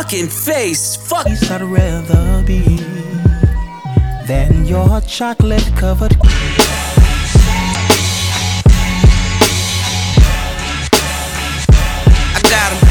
fucking face. Fuck. I'd rather be than your chocolate covered. I got him.